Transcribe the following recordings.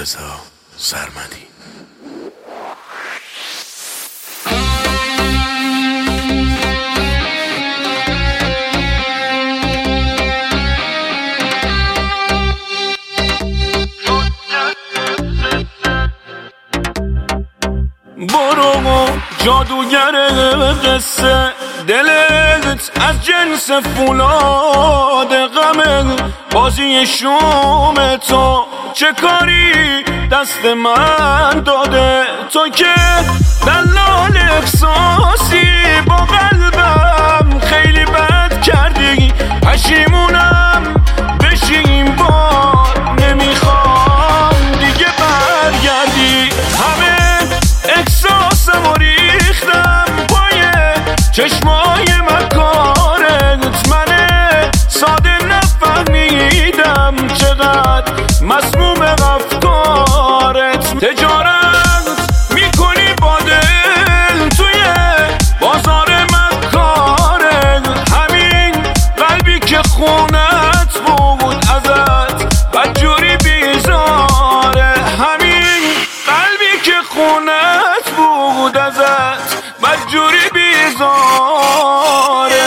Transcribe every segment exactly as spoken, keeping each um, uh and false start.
رضا سرمدی. برو جادوگر قصه، دلت از جنس فولاد غمه، بازی شوم تو چه کاری دست من داده؟ تو که دلال احساسی با قلبم خیلی بد کردی، پشیمونم بشین بار نمیخوام دیگه برگردی. همه احساسم و ریختم پای چشمای مکارت، من ساده نفهمیدم چقدر مسموم افکارت. تجارت میکنی با دل توی بازار مکارت، همین قلبی که خونت بود ازت بدجوری بیزاره، همین قلبی که خونت بود ازت بدجوری بیزاره.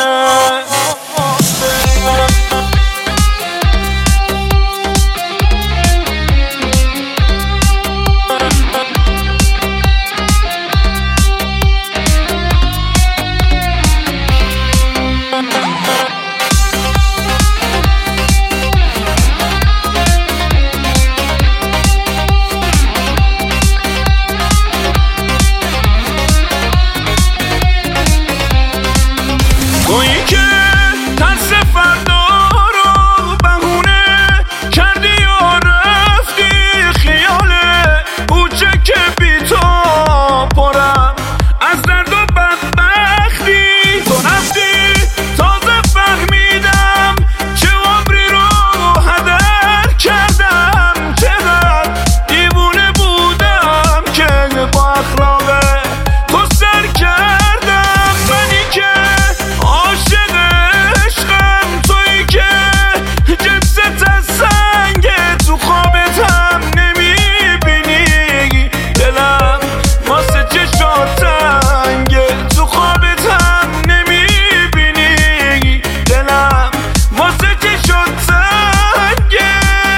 تویی که ترس فردا رو بهونه کردی و رفتی خیال بوچه که بی تو پرم از درد و بدبختی. تو رفتی تازه فهمیدم چه عمری رو هدر کردم، چقدر دیوونه بودم که با اخلاق تو سر کردم. منی که عاشق عشقم، تویی که جنست از سنگ، تو خوابت هم نمیبینی دلم واسه چشات تنگه، تو خوابت هم نمیبینی دلم واسه چشات تنگه.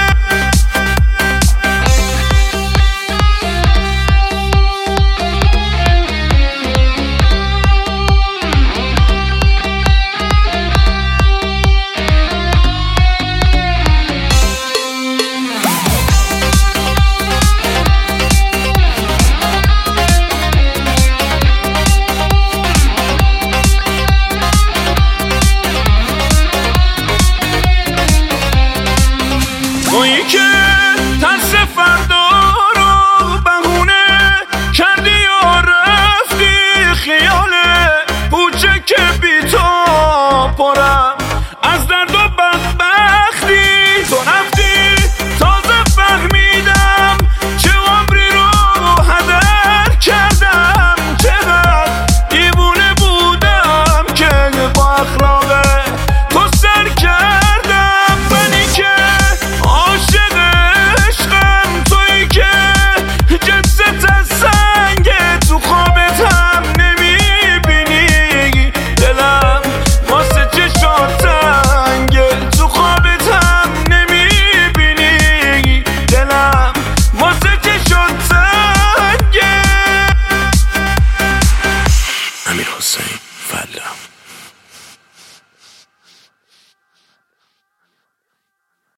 تویی که ترس فردا رو بهونه کردی و رفتی خیال بوچه که بی تو پرم از درد و بدبختی. تو رفتی تازه فهمیدم چه عمری رو هدر کردم، چقدر دیوونه بودم که با اخلاق تو سر کردم. منی که عاشق عشقم، تویی که جنست از سنگ، تو خوابت هم نمیبینی دلم واسه چشات تنگه، تو خوابت هم نمیبینی دلم واسه چشات تنگه. امیر حسین فلا.